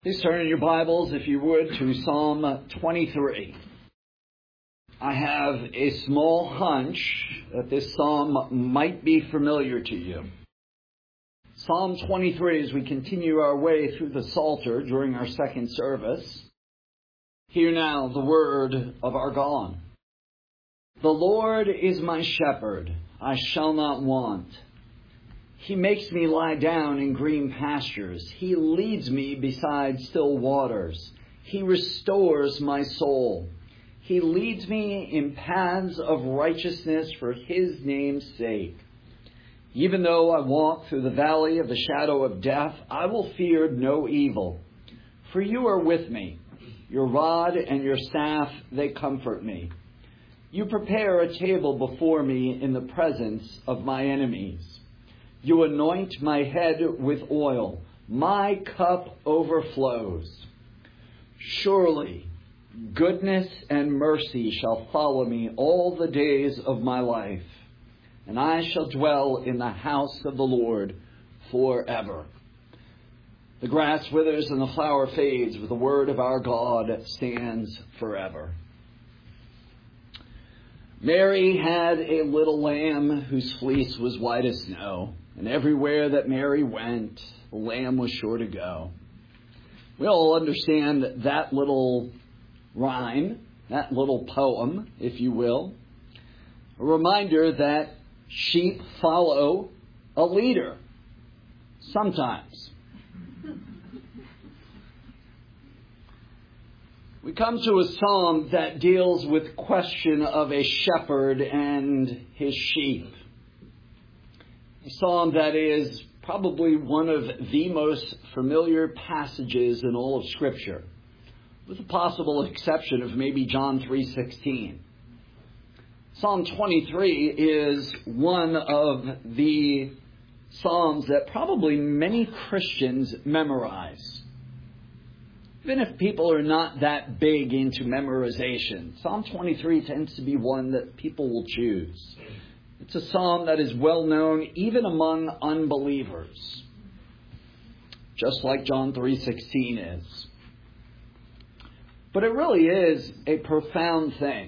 Please turn in your Bibles, if you would, to Psalm 23. I have a small hunch that this psalm might be familiar to you. Psalm 23, as we continue our way through the Psalter during our second service. Hear now the word of our God. The Lord is my shepherd, I shall not want. He makes me lie down in green pastures. He leads me beside still waters. He restores my soul. He leads me in paths of righteousness for His name's sake. Even though I walk through the valley of the shadow of death, I will fear no evil. For you are with me. Your rod and your staff, they comfort me. You prepare a table before me in the presence of my enemies. You anoint my head with oil. My cup overflows. Surely, goodness and mercy shall follow me all the days of my life, and I shall dwell in the house of the Lord forever. The grass withers and the flower fades, but the word of our God stands forever. Mary had a little lamb whose fleece was white as snow. And everywhere that Mary went, the lamb was sure to go. We all understand that little rhyme, that little poem, if you will. A reminder that sheep follow a leader. Sometimes. We come to a psalm that deals with the question of a shepherd and his sheep. A psalm that is probably one of the most familiar passages in all of Scripture, with the possible exception of maybe John 3:16. Psalm 23 is one of the psalms that probably many Christians memorize. Even if people are not that big into memorization, Psalm 23 tends to be one that people will choose. It's a psalm that is well known even among unbelievers, just like John 3:16 is. But it really is a profound thing.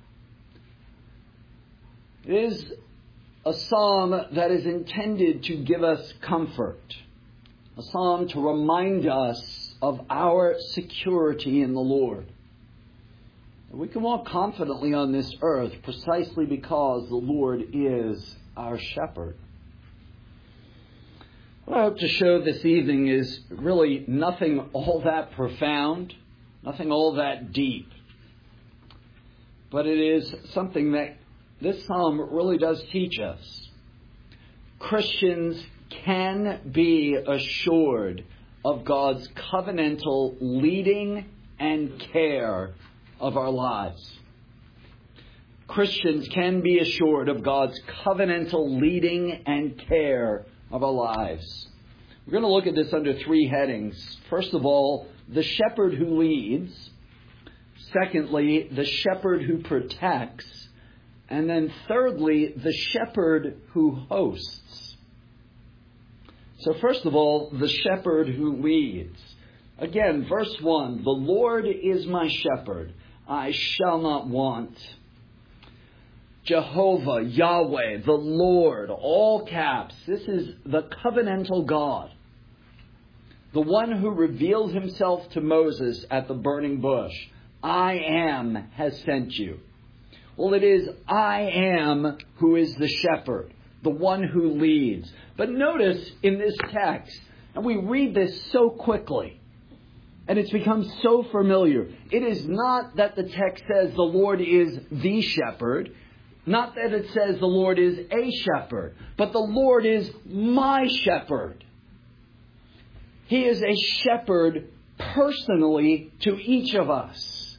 It is a psalm that is intended to give us comfort, a psalm to remind us of our security in the Lord. We can walk confidently on this earth precisely because the Lord is our shepherd. What I hope to show this evening is really nothing all that profound, nothing all that deep. But it is something that this psalm really does teach us. Christians can be assured of God's covenantal leading and care of our lives. Christians can be assured of God's covenantal leading and care of our lives. We're going to look at this under three headings. First of all, the shepherd who leads. Secondly, the shepherd who protects. And then thirdly, the shepherd who hosts. So first of all, the shepherd who leads. Again, verse 1, the Lord is my shepherd, I shall not want. Jehovah, Yahweh, the Lord, all caps. This is the covenantal God. The one who revealed himself to Moses at the burning bush. I am has sent you. Well, it is I am who is the shepherd, the one who leads. But notice in this text, and we read this so quickly, and it's become so familiar. It is not that the text says the Lord is the shepherd. Not that it says the Lord is a shepherd. But the Lord is my shepherd. He is a shepherd personally to each of us.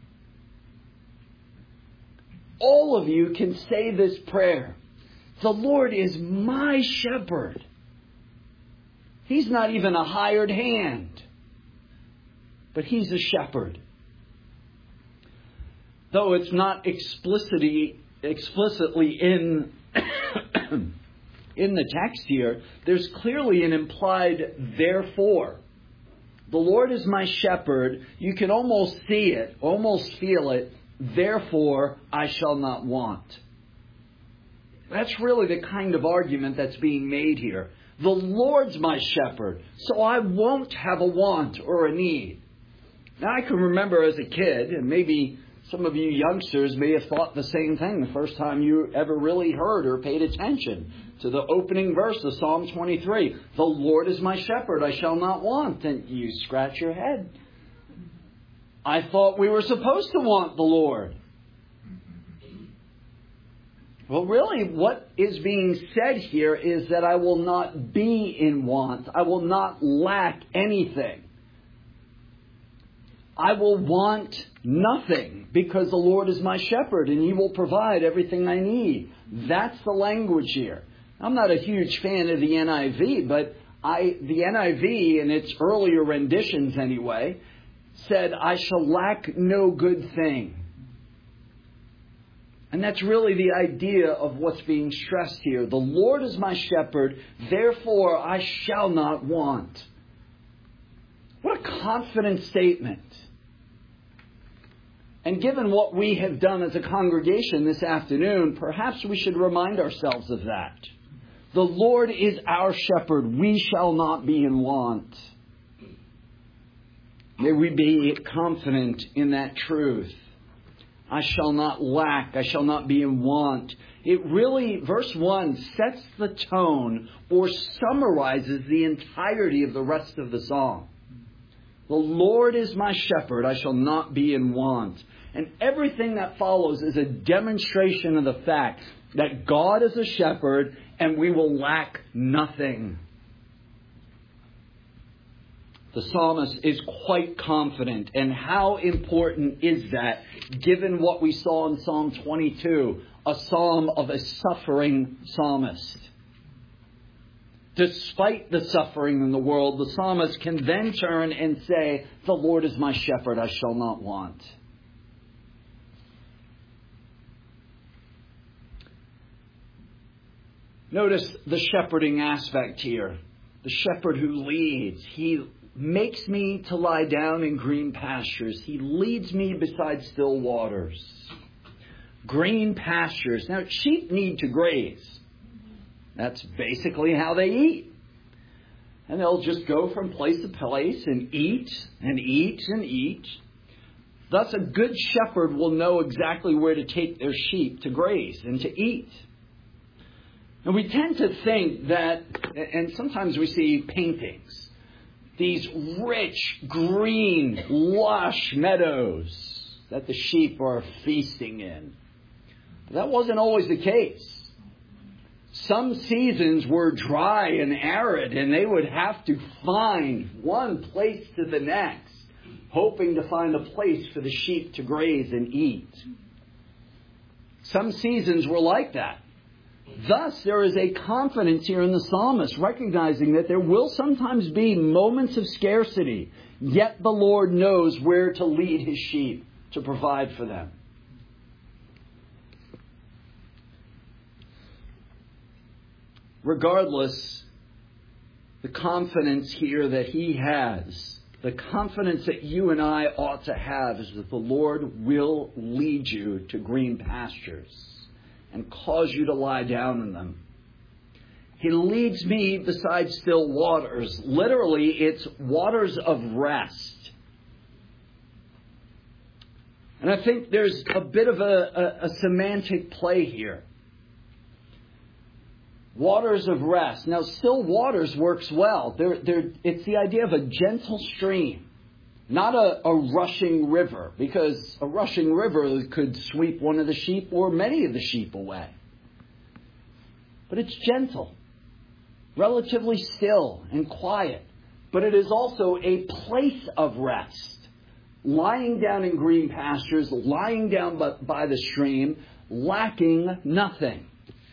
All of you can say this prayer. The Lord is my shepherd. He's not even a hired hand. But He's a shepherd. Though it's not explicitly in in the text here, there's clearly an implied therefore. The Lord is my shepherd. You can almost see it, almost feel it. Therefore, I shall not want. That's really the kind of argument that's being made here. The Lord's my shepherd, so I won't have a want or a need. Now, I can remember as a kid, and maybe some of you youngsters may have thought the same thing the first time you ever really heard or paid attention to the opening verse of Psalm 23. The Lord is my shepherd, I shall not want. And you scratch your head. I thought we were supposed to want the Lord. Well, really, what is being said here is that I will not be in want. I will not lack anything. I will want nothing because the Lord is my shepherd and He will provide everything I need. That's the language here. I'm not a huge fan of the NIV, but the NIV, in its earlier renditions anyway, said, I shall lack no good thing. And that's really the idea of what's being stressed here. The Lord is my shepherd, therefore I shall not want. What a confident statement. And given what we have done as a congregation this afternoon, perhaps we should remind ourselves of that. The Lord is our shepherd. We shall not be in want. May we be confident in that truth. I shall not lack. I shall not be in want. It really, verse 1, sets the tone or summarizes the entirety of the rest of the psalm. The Lord is my shepherd. I shall not be in want. And everything that follows is a demonstration of the fact that God is a shepherd and we will lack nothing. The psalmist is quite confident. And how important is that, given what we saw in Psalm 22, a psalm of a suffering psalmist? Despite the suffering in the world, the psalmist can then turn and say, the Lord is my shepherd, I shall not want. Notice the shepherding aspect here. The shepherd who leads. He makes me to lie down in green pastures. He leads me beside still waters. Green pastures. Now, sheep need to graze. That's basically how they eat. And they'll just go from place to place and eat and eat and eat. Thus, a good shepherd will know exactly where to take their sheep to graze and to eat. And we tend to think that, and sometimes we see paintings, these rich, green, lush meadows that the sheep are feasting in. But that wasn't always the case. Some seasons were dry and arid, and they would have to find one place to the next, hoping to find a place for the sheep to graze and eat. Some seasons were like that. Thus, there is a confidence here in the psalmist, recognizing that there will sometimes be moments of scarcity, yet the Lord knows where to lead His sheep to provide for them. Regardless, the confidence here that He has, the confidence that you and I ought to have, is that the Lord will lead you to green pastures and cause you to lie down in them. He leads me beside still waters. Literally, it's waters of rest. And I think there's a bit of a semantic play here. Waters of rest. Now, still waters works well. It's the idea of a gentle stream, not a rushing river, because a rushing river could sweep one of the sheep or many of the sheep away. But it's gentle, relatively still and quiet. But it is also a place of rest. Lying down in green pastures, lying down by the stream, lacking nothing.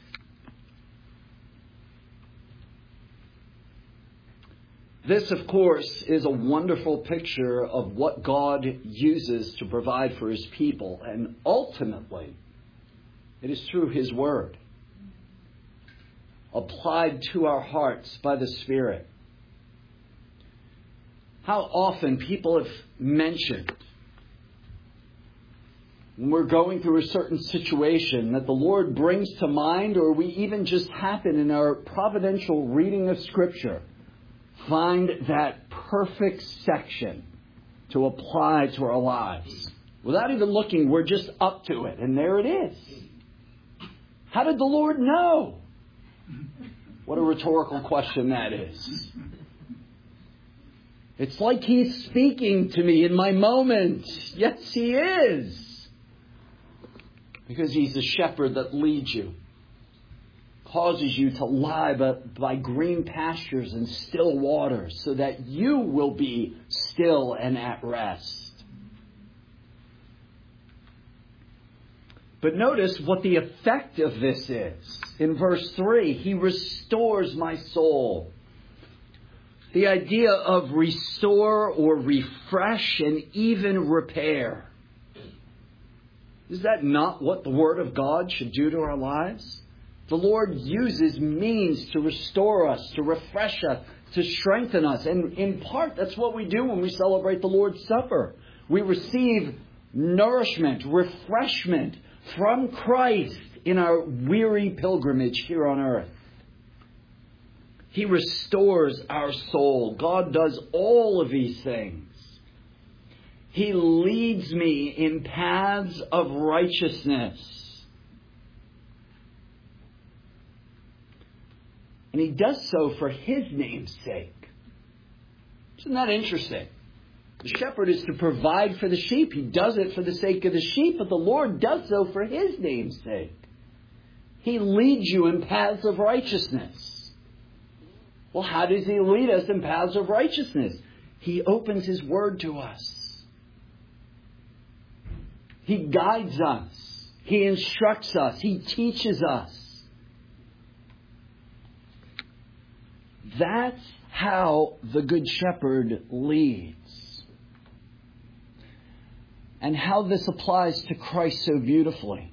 This, of course, is a wonderful picture of what God uses to provide for His people. And ultimately, it is through His Word, applied to our hearts by the Spirit. How often people have mentioned, when we're going through a certain situation, that the Lord brings to mind, or we even just happen in our providential reading of Scripture, find that perfect section to apply to our lives. Without even looking, we're just up to it, and there it is. How did the Lord know? What a rhetorical question that is. It's like He's speaking to me in my moment. Yes, He is. Because He's the shepherd that leads you, causes you to lie by green pastures and still waters, so that you will be still and at rest. But notice what the effect of this is. In verse 3, He restores my soul. The idea of restore or refresh and even repair. Is that not what the Word of God should do to our lives? The Lord uses means to restore us, to refresh us, to strengthen us. And in part, that's what we do when we celebrate the Lord's Supper. We receive nourishment, refreshment from Christ in our weary pilgrimage here on earth. He restores our soul. God does all of these things. He leads me in paths of righteousness. And He does so for His name's sake. Isn't that interesting? The shepherd is to provide for the sheep. He does it for the sake of the sheep, but the Lord does so for His name's sake. He leads you in paths of righteousness. Well, how does He lead us in paths of righteousness? He opens His Word to us. He guides us. He instructs us. He teaches us. That's how the Good Shepherd leads. And how this applies to Christ so beautifully.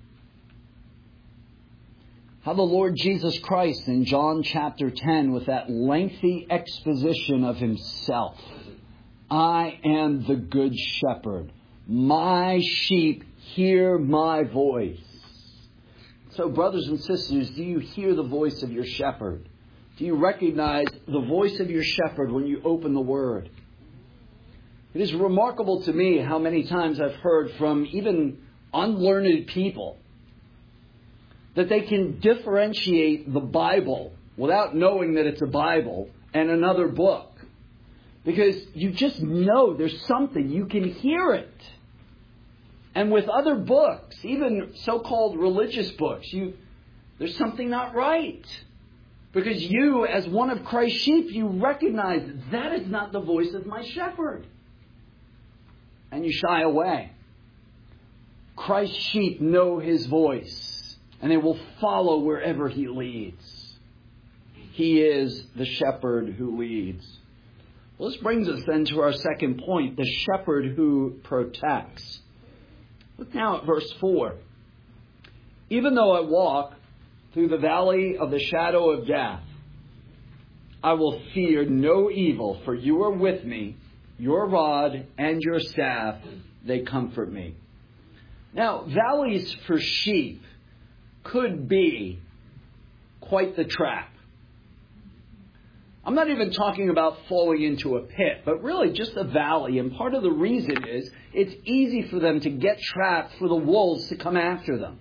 How the Lord Jesus Christ in John chapter 10, with that lengthy exposition of Himself. I am the Good Shepherd. My sheep hear my voice. So, brothers and sisters, do you hear the voice of your shepherd? Do you recognize the voice of your shepherd when you open the Word? It is remarkable to me how many times I've heard from even unlearned people that they can differentiate the Bible without knowing that it's a Bible and another book. Because you just know there's something. You can hear it. And with other books, even so-called religious books, there's something not right. Because you, as one of Christ's sheep, you recognize that is not the voice of my shepherd. And you shy away. Christ's sheep know His voice. And they will follow wherever He leads. He is the shepherd who leads. Well, this brings us then to our second point, the shepherd who protects. Look now at verse 4. Even though I walk through the valley of the shadow of death, I will fear no evil, for you are with me. Your rod and your staff, they comfort me. Now, valleys for sheep could be quite the trap. I'm not even talking about falling into a pit, but really just a valley. And part of the reason is it's easy for them to get trapped, for the wolves to come after them.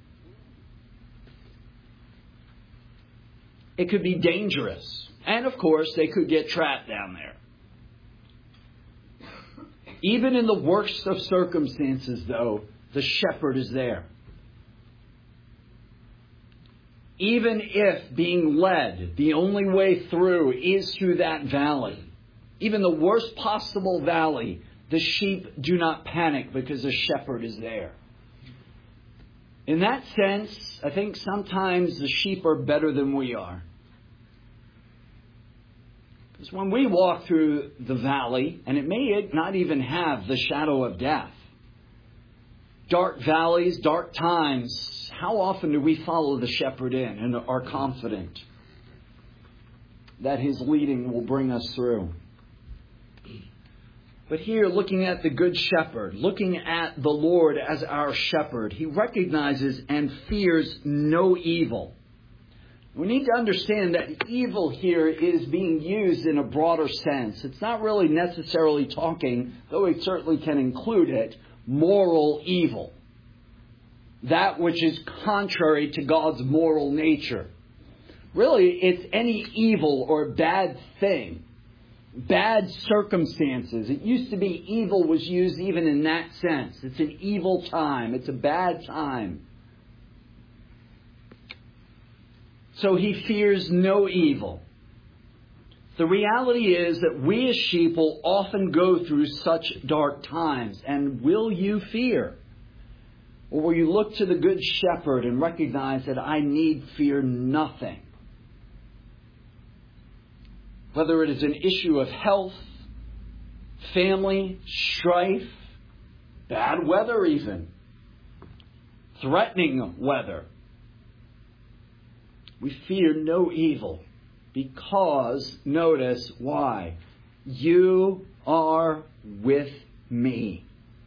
It could be dangerous. And of course, they could get trapped down there. Even in the worst of circumstances, though, the shepherd is there. Even if being led, the only way through is through that valley, even the worst possible valley, the sheep do not panic because the shepherd is there. In that sense, I think sometimes the sheep are better than we are. Because when we walk through the valley, and it may not even have the shadow of death, dark valleys, dark times, how often do we follow the shepherd in and are confident that His leading will bring us through? But here, looking at the Good Shepherd, looking at the Lord as our shepherd, he recognizes and fears no evil. We need to understand that evil here is being used in a broader sense. It's not really necessarily talking, though it certainly can include it, moral evil. That which is contrary to God's moral nature. Really, it's any evil or bad thing. Bad circumstances. It used to be evil was used even in that sense. It's an evil time. It's a bad time. So he fears no evil. The reality is that we as sheep will often go through such dark times. And will you fear? Or will you look to the Good Shepherd and recognize that I need fear nothing? Whether it is an issue of health, family, strife, bad weather even, threatening weather. We fear no evil because, notice why, you are with me.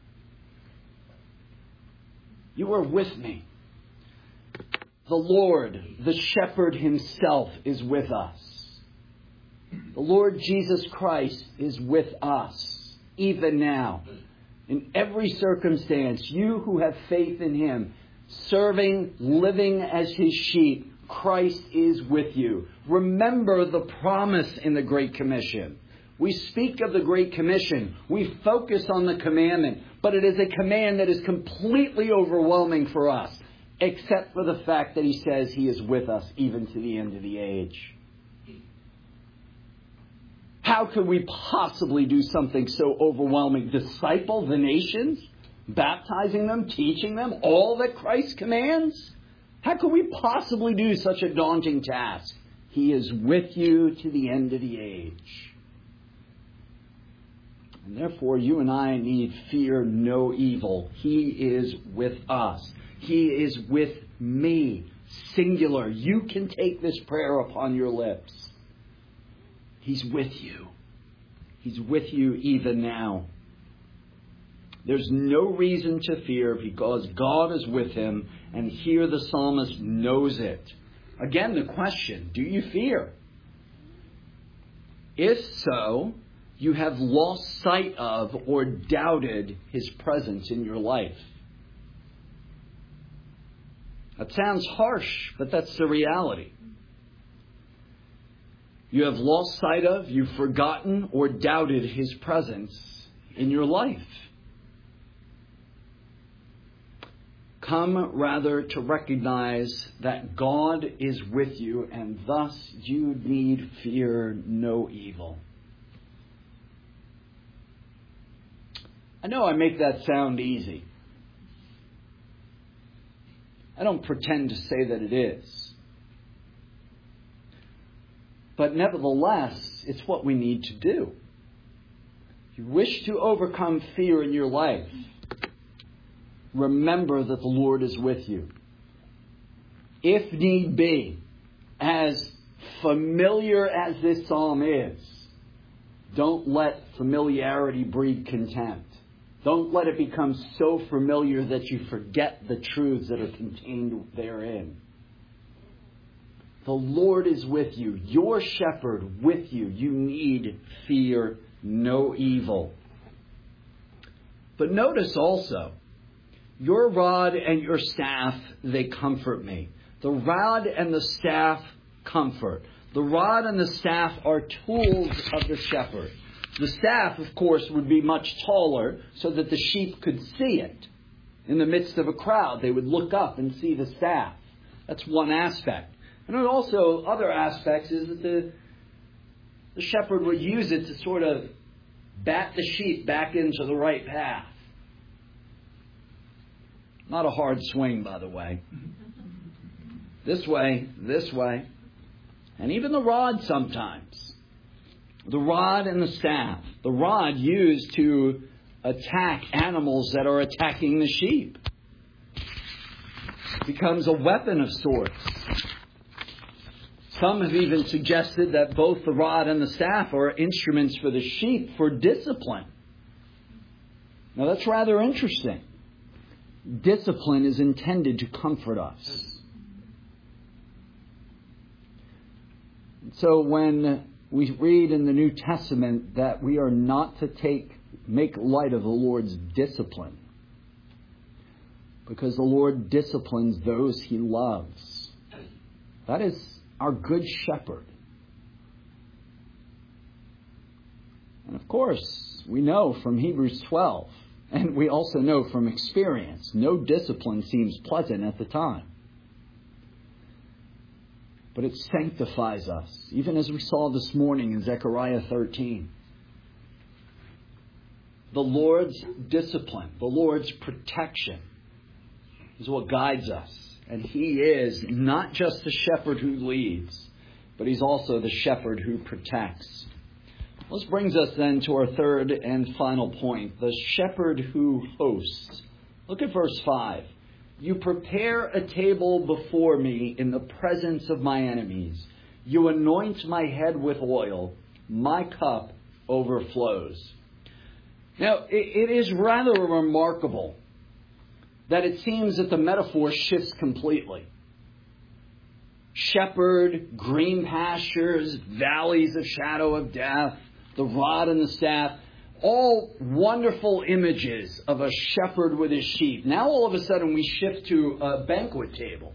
You are with me. The Lord, the shepherd himself, is with us. The Lord Jesus Christ is with us, even now. In every circumstance, you who have faith in him, serving, living as his sheep, Christ is with you. Remember the promise in the Great Commission. We speak of the Great Commission. We focus on the commandment. But it is a command that is completely overwhelming for us, except for the fact that he says he is with us even to the end of the age. How could we possibly do something so overwhelming? Disciple the nations? Baptizing them? Teaching them? All that Christ commands? How could we possibly do such a daunting task? He is with you to the end of the age. And therefore, you and I need fear no evil. He is with us. He is with me. Singular. You can take this prayer upon your lips. He's with you. He's with you even now. There's no reason to fear because God is with him, and here the psalmist knows it. Again, the question, do you fear? If so, you have lost sight of or doubted his presence in your life. That sounds harsh, but that's the reality. You have lost sight of, you've forgotten, or doubted his presence in your life. Come rather to recognize that God is with you, and thus you need fear no evil. I know I make that sound easy. I don't pretend to say that it is. But nevertheless, it's what we need to do. If you wish to overcome fear in your life, remember that the Lord is with you. If need be, as familiar as this psalm is, don't let familiarity breed contempt. Don't let it become so familiar that you forget the truths that are contained therein. The Lord is with you, your shepherd with you. You need fear no evil. But notice also, your rod and your staff, they comfort me. The rod and the staff comfort. The rod and the staff are tools of the shepherd. The staff, of course, would be much taller so that the sheep could see it. In the midst of a crowd, they would look up and see the staff. That's one aspect. And also, other aspects is that the shepherd would use it to sort of bat the sheep back into the right path. Not a hard swing, by the way. This way, this way. And even the rod sometimes. The rod and the staff. The rod used to attack animals that are attacking the sheep. It becomes a weapon of sorts. Some have even suggested that both the rod and the staff are instruments for the sheep for discipline. Now that's rather interesting. Discipline is intended to comfort us. So when we read in the New Testament that we are not to make light of the Lord's discipline, because the Lord disciplines those He loves. That is our good shepherd. And of course, we know from Hebrews 12, and we also know from experience, no discipline seems pleasant at the time. But it sanctifies us, even as we saw this morning in Zechariah 13. The Lord's discipline, the Lord's protection is what guides us. And He is not just the shepherd who leads, but He's also the shepherd who protects. This brings us then to our third and final point, the shepherd who hosts. Look at verse 5. You prepare a table before me in the presence of my enemies. You anoint my head with oil. My cup overflows. Now, it is rather remarkable that it seems that the metaphor shifts completely. Shepherd, green pastures, valleys of shadow of death, the rod and the staff, all wonderful images of a shepherd with his sheep. Now all of a sudden we shift to a banquet table.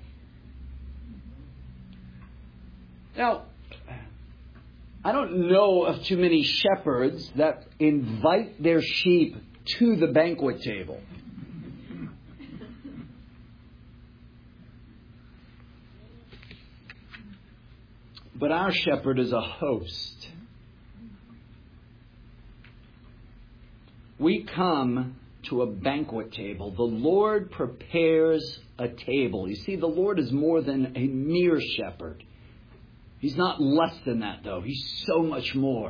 Now, I don't know of too many shepherds that invite their sheep to the banquet table. But our shepherd is a host. We come to a banquet table. The Lord prepares a table. You see, the Lord is more than a mere shepherd. He's not less than that, though. He's so much more.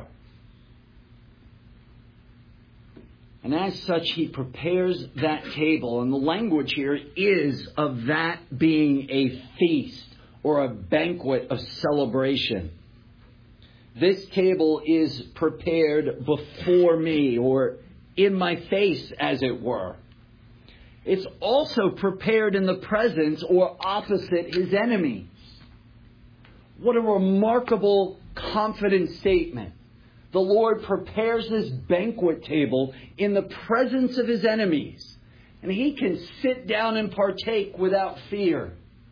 And as such, He prepares that table. And the language here is of that being a feast or a banquet of celebration. This table is prepared before me, or in my face, as it were. It's also prepared in the presence or opposite His enemies. What a remarkable, confident statement. The Lord prepares this banquet table in the presence of His enemies, and He can sit down and partake without fear.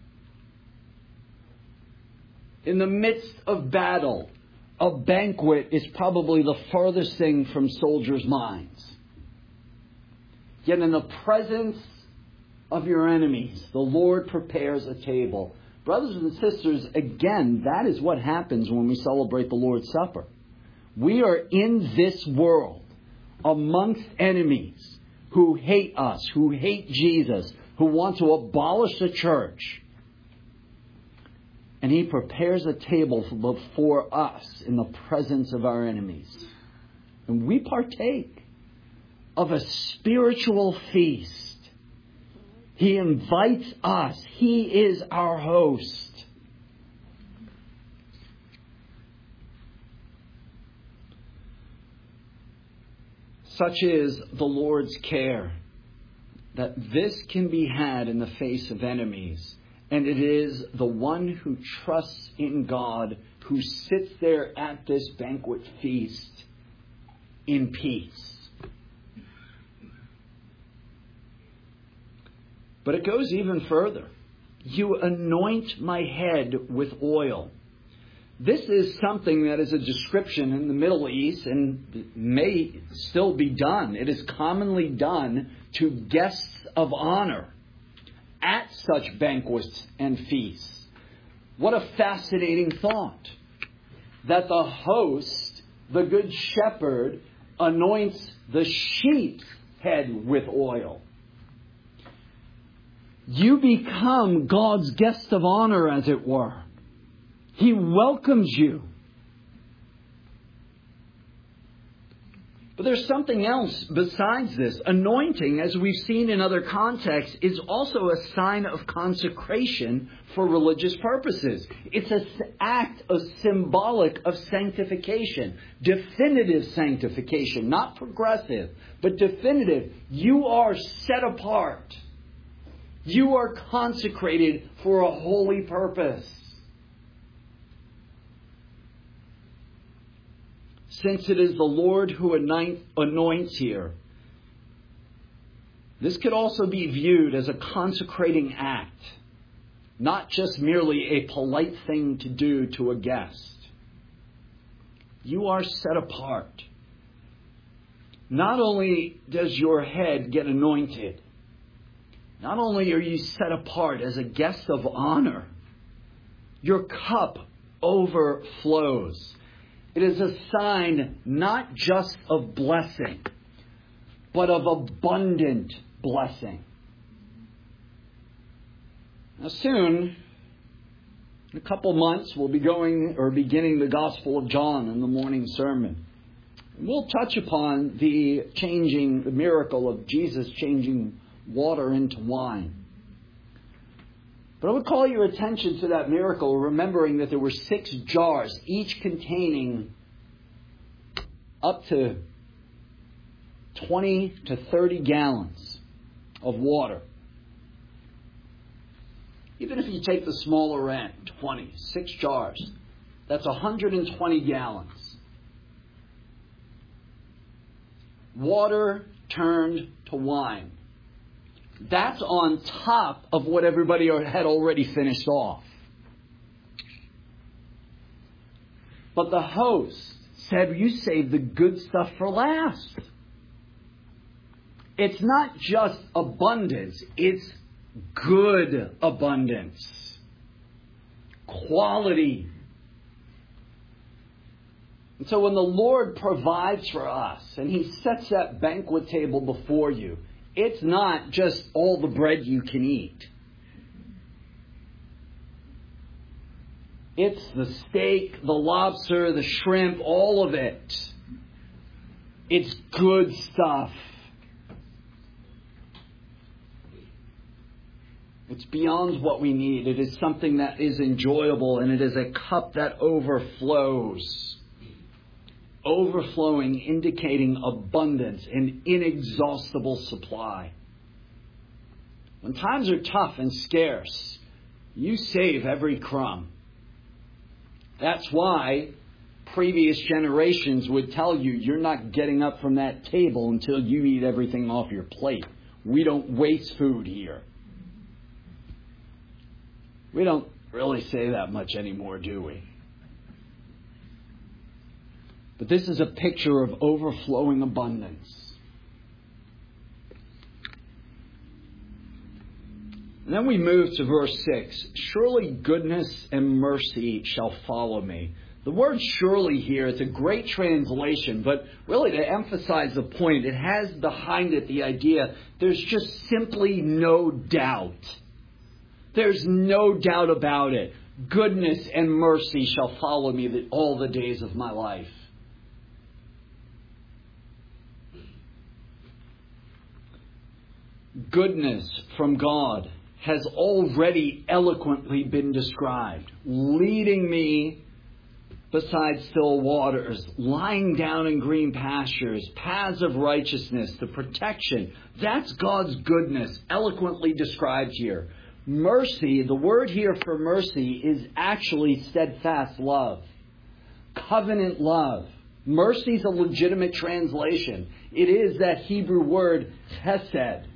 In the midst of battle, a banquet is probably the farthest thing from soldiers' minds. Yet in the presence of your enemies, the Lord prepares a table. Brothers and sisters, again, that is what happens when we celebrate the Lord's Supper. We are in this world amongst enemies who hate us, who hate Jesus, who want to abolish the church. And He prepares a table before us in the presence of our enemies. And we partake of a spiritual feast. He invites us. He is our host. Such is the Lord's care that this can be had in the face of enemies. And it is the one who trusts in God who sits there at this banquet feast in peace. But it goes even further. You anoint my head with oil. This is something that is a description in the Middle East and may still be done. It is commonly done to guests of honor at such banquets and feasts. What a fascinating thought. That the host, the good shepherd, anoints the sheep's head with oil. You become God's guest of honor, as it were. He welcomes you. But there's something else besides this. Anointing, as we've seen in other contexts, is also a sign of consecration for religious purposes. It's an act of symbolic of sanctification, definitive sanctification, not progressive, but definitive. You are set apart. You are consecrated for a holy purpose. Since it is the Lord who anoints here, this could also be viewed as a consecrating act, not just merely a polite thing to do to a guest. You are set apart. Not only does your head get anointed, not only are you set apart as a guest of honor, your cup overflows. It is a sign not just of blessing, but of abundant blessing. Now soon, in a couple months, we'll be beginning the Gospel of John in the morning sermon. And we'll touch upon the miracle of Jesus changing water into wine. But I would call your attention to that miracle, remembering that there were 6 jars, each containing up to 20 to 30 gallons of water. Even if you take the smaller end, 6 jars, that's 120 gallons. Water turned to wine. That's on top of what everybody had already finished off. But the host said, you saved the good stuff for last. It's not just abundance, it's good abundance. Quality. And so when the Lord provides for us and He sets that banquet table before you, it's not just all the bread you can eat. It's the steak, the lobster, the shrimp, all of it. It's good stuff. It's beyond what we need. It is something that is enjoyable, and it is a cup that overflows. Overflowing, indicating abundance and inexhaustible supply. When times are tough and scarce, you save every crumb. That's why previous generations would tell you, you're not getting up from that table until you eat everything off your plate. We don't waste food here. We don't really say that much anymore, do we? But this is a picture of overflowing abundance. And then we move to verse 6. Surely goodness and mercy shall follow me. The word surely here, it's a great translation, but really to emphasize the point, it has behind it the idea there's just simply no doubt. There's no doubt about it. Goodness and mercy shall follow me all the days of my life. Goodness from God has already eloquently been described. Leading me beside still waters, lying down in green pastures, paths of righteousness, the protection. That's God's goodness, eloquently described here. Mercy, the word here for mercy is actually steadfast love, covenant love. Mercy is a legitimate translation. It is that Hebrew word chesed.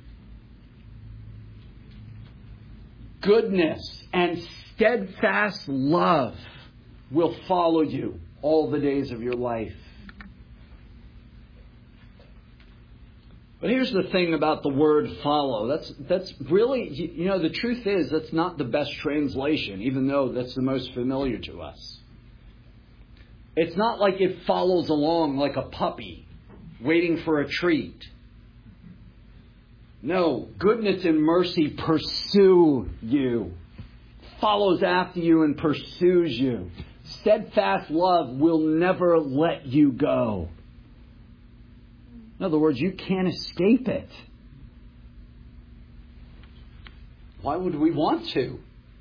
Goodness and steadfast love will follow you all the days of your life. But here's the thing about the word follow. That's really, the truth is that's not the best translation, even though that's the most familiar to us. It's not like it follows along like a puppy waiting for a treat. No, goodness and mercy pursue you, follows after you and pursues you. Steadfast love will never let you go. In other words, you can't escape it. Why would we want to?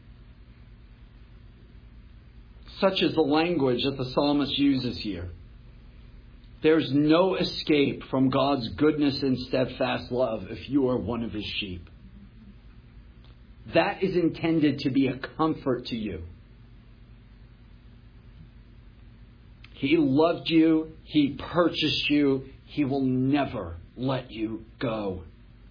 Such is the language that the psalmist uses here. There's no escape from God's goodness and steadfast love if you are one of His sheep. That is intended to be a comfort to you. He loved you. He purchased you. He will never let you go.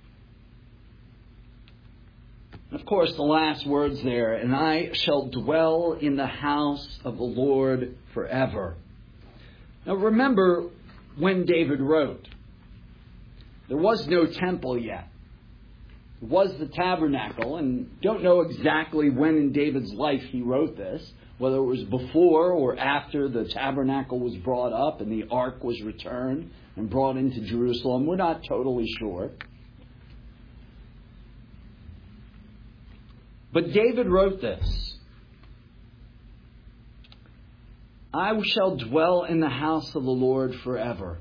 Of course, the last words there, and I shall dwell in the house of the Lord forever. Now remember when David wrote. There was no temple yet. It was the tabernacle, and don't know exactly when in David's life he wrote this, whether it was before or after the tabernacle was brought up and the ark was returned and brought into Jerusalem. We're not totally sure. But David wrote this. I shall dwell in the house of the Lord forever.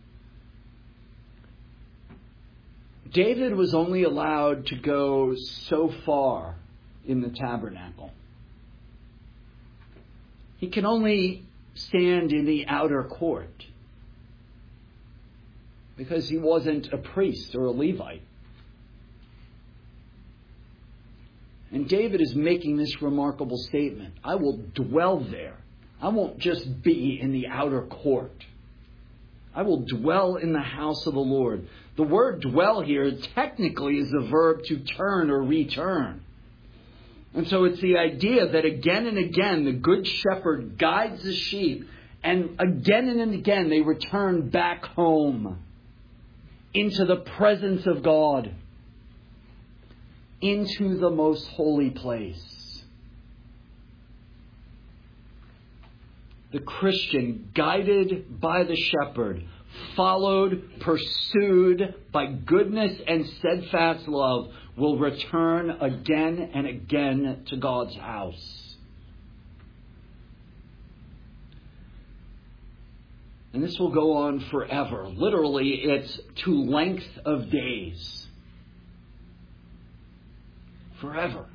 David was only allowed to go so far in the tabernacle. He can only stand in the outer court because he wasn't a priest or a Levite. And David is making this remarkable statement. I will dwell there. I won't just be in the outer court. I will dwell in the house of the Lord. The word dwell here technically is the verb to turn or return. And so it's the idea that again and again the good shepherd guides the sheep, and again they return back home into the presence of God, into the most holy place. The Christian, guided by the shepherd, followed, pursued by goodness and steadfast love, will return again and again to God's house. And this will go on forever. Literally, it's to length of days. Forever.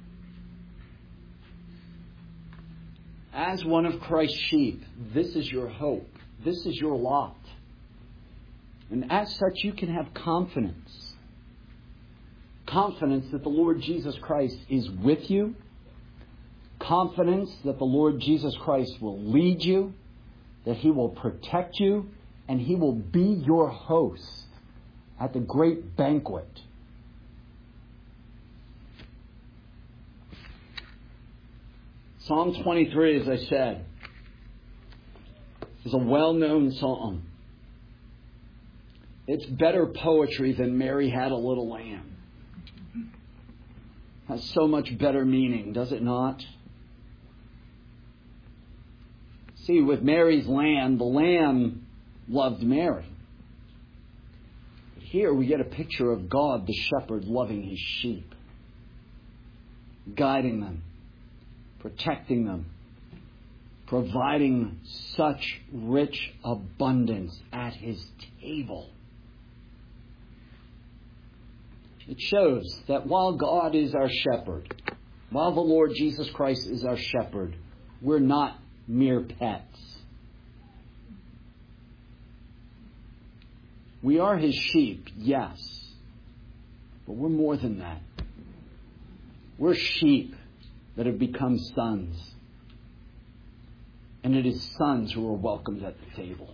As one of Christ's sheep, this is your hope. This is your lot. And as such, you can have confidence. Confidence that the Lord Jesus Christ is with you. Confidence that the Lord Jesus Christ will lead you. That He will protect you. And He will be your host at the great banquet. Psalm 23, as I said, is a well-known psalm. It's better poetry than Mary Had a Little Lamb. Has so much better meaning, does it not? See, with Mary's lamb, the lamb loved Mary. But here we get a picture of God, the shepherd, loving His sheep, guiding them, protecting them, providing such rich abundance at His table. It shows that while God is our shepherd, while the Lord Jesus Christ is our shepherd, we're not mere pets. We are His sheep, yes, but we're more than that. We're sheep that have become sons. And it is sons who are welcomed at the table.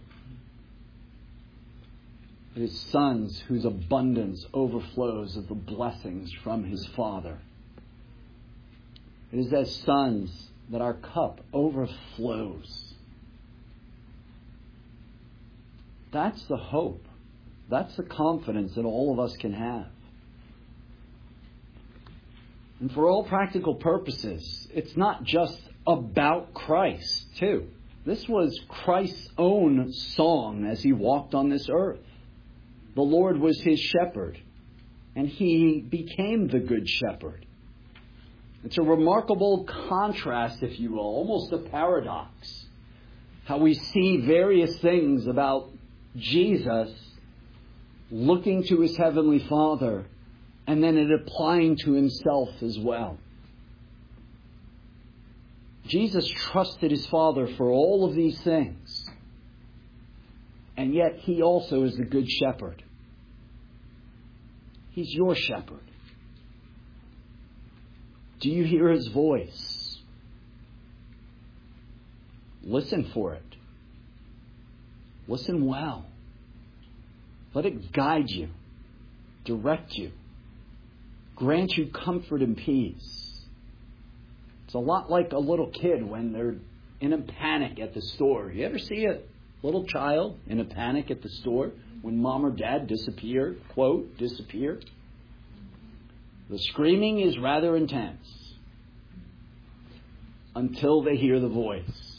It is sons whose abundance overflows of the blessings from His Father. It is as sons that our cup overflows. That's the hope. That's the confidence that all of us can have. And for all practical purposes, it's not just about Christ, too. This was Christ's own song as He walked on this earth. The Lord was His shepherd, and He became the good shepherd. It's a remarkable contrast, if you will, almost a paradox. How we see various things about Jesus looking to his Heavenly Father, and then it applying to himself as well. Jesus trusted his Father for all of these things. And yet he also is the Good Shepherd. He's your shepherd. Do you hear his voice? Listen for it. Listen well. Let it guide you, direct you, grant you comfort and peace. It's a lot like a little kid when they're in a panic at the store. You ever see a little child in a panic at the store when mom or dad disappear, quote, disappear? The screaming is rather intense until they hear the voice.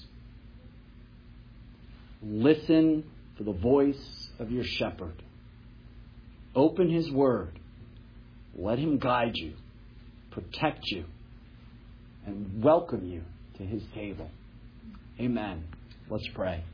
Listen for the voice of your shepherd. Open his word. Let him guide you, protect you, and welcome you to his table. Amen. Let's pray.